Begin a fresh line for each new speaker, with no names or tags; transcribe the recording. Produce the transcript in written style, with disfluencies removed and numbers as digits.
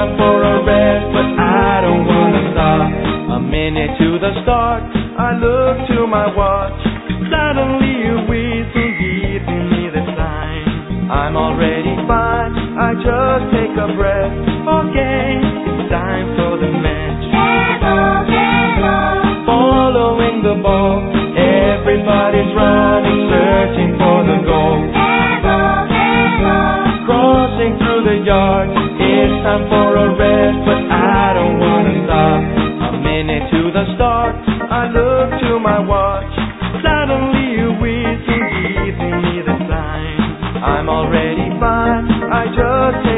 time for a rest, but I don't wanna stop. A minute to the start, I look to my watch. Suddenly a whistle gives me the sign. I'm already fine, I just take a breath. Okay, it's time for the match. Following the ball, everybody's running, searching for the goal. Crossing through the yard, it's time for a rest, but I don't wanna stop. A minute to the start, I look to my watch. Suddenly a whistle gives me the sign. I'm already fine, I just